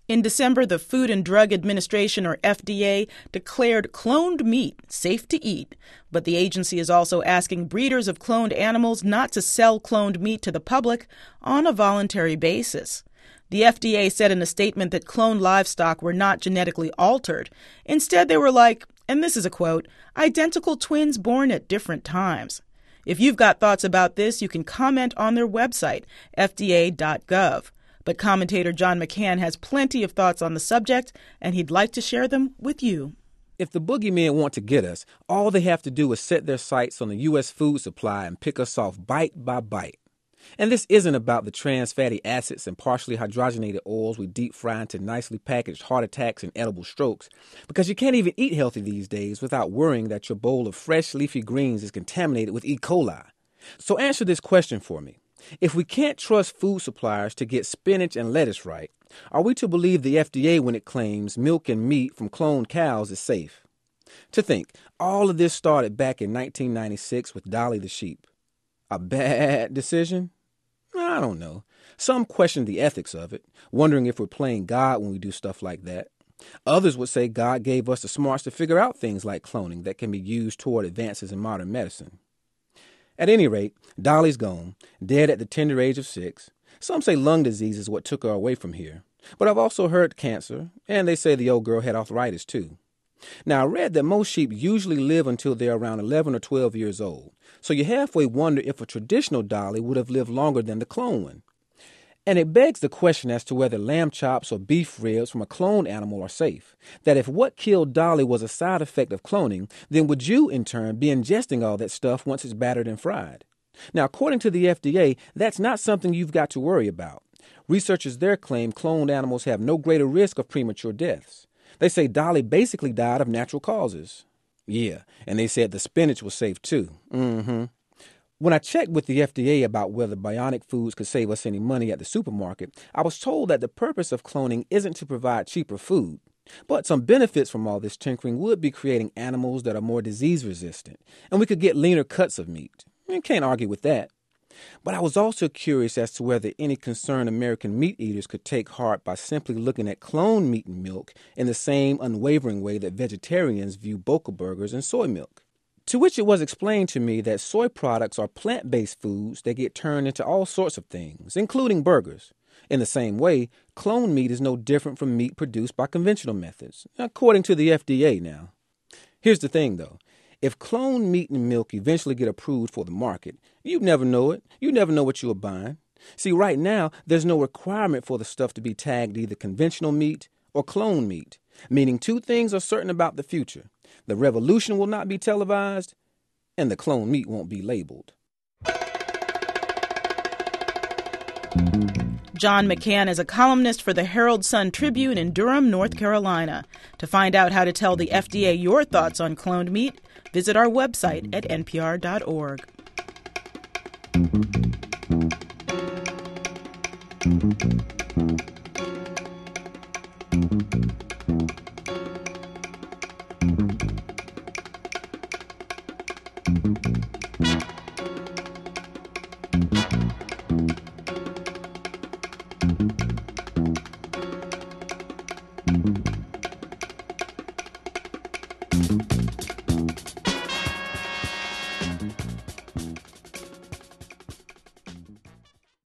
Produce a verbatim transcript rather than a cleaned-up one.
In December, the Food and Drug Administration, or F D A, declared cloned meat safe to eat, but the agency is also asking breeders of cloned animals not to sell cloned meat to the public on a voluntary basis. The F D A said in a statement that cloned livestock were not genetically altered. Instead, they were like, and this is a quote, identical twins born at different times. If you've got thoughts about this, you can comment on their website, F D A dot gov. But commentator John McCann has plenty of thoughts on the subject, and he'd like to share them with you. If the boogeymen want to get us, all they have to do is set their sights on the U S food supply and pick us off bite by bite. And this isn't about the trans fatty acids and partially hydrogenated oils we deep fry into nicely packaged heart attacks and edible strokes, because you can't even eat healthy these days without worrying that your bowl of fresh leafy greens is contaminated with E. coli. So answer this question for me. If we can't trust food suppliers to get spinach and lettuce right, are we to believe the F D A when it claims milk and meat from cloned cows is safe? To think, all of this started back in nineteen ninety-six with Dolly the sheep. A bad decision? I don't know. Some question the ethics of it, wondering if we're playing God when we do stuff like that. Others would say God gave us the smarts to figure out things like cloning that can be used toward advances in modern medicine. At any rate, Dolly's gone, dead at the tender age of six. Some say lung disease is what took her away from here. But I've also heard cancer, and they say the old girl had arthritis too. Now, I read that most sheep usually live until they're around eleven or twelve years old, so you halfway wonder if a traditional Dolly would have lived longer than the clone one. And it begs the question as to whether lamb chops or beef ribs from a cloned animal are safe. That if what killed Dolly was a side effect of cloning, then would you, in turn, be ingesting all that stuff once it's battered and fried? Now, according to the F D A, that's not something you've got to worry about. Researchers there claim cloned animals have no greater risk of premature deaths. They say Dolly basically died of natural causes. Yeah, and they said the spinach was safe too. Mm-hmm. When I checked with the F D A about whether bionic foods could save us any money at the supermarket, I was told that the purpose of cloning isn't to provide cheaper food. But some benefits from all this tinkering would be creating animals that are more disease-resistant, and we could get leaner cuts of meat. You can't argue with that. But I was also curious as to whether any concerned American meat eaters could take heart by simply looking at cloned meat and milk in the same unwavering way that vegetarians view Boca burgers and soy milk. To which it was explained to me that soy products are plant-based foods that get turned into all sorts of things, including burgers. In the same way, cloned meat is no different from meat produced by conventional methods, according to the F D A now. Here's the thing, though. If cloned meat and milk eventually get approved for the market, you'd never know it. You'd never know what you were buying. See, right now, there's no requirement for the stuff to be tagged either conventional meat or cloned meat, meaning two things are certain about the future. The revolution will not be televised, and the cloned meat won't be labeled. John McCann is a columnist for the Herald-Sun Tribune in Durham, North Carolina. To find out how to tell the F D A your thoughts on cloned meat, visit our website at N P R dot org. Thank you.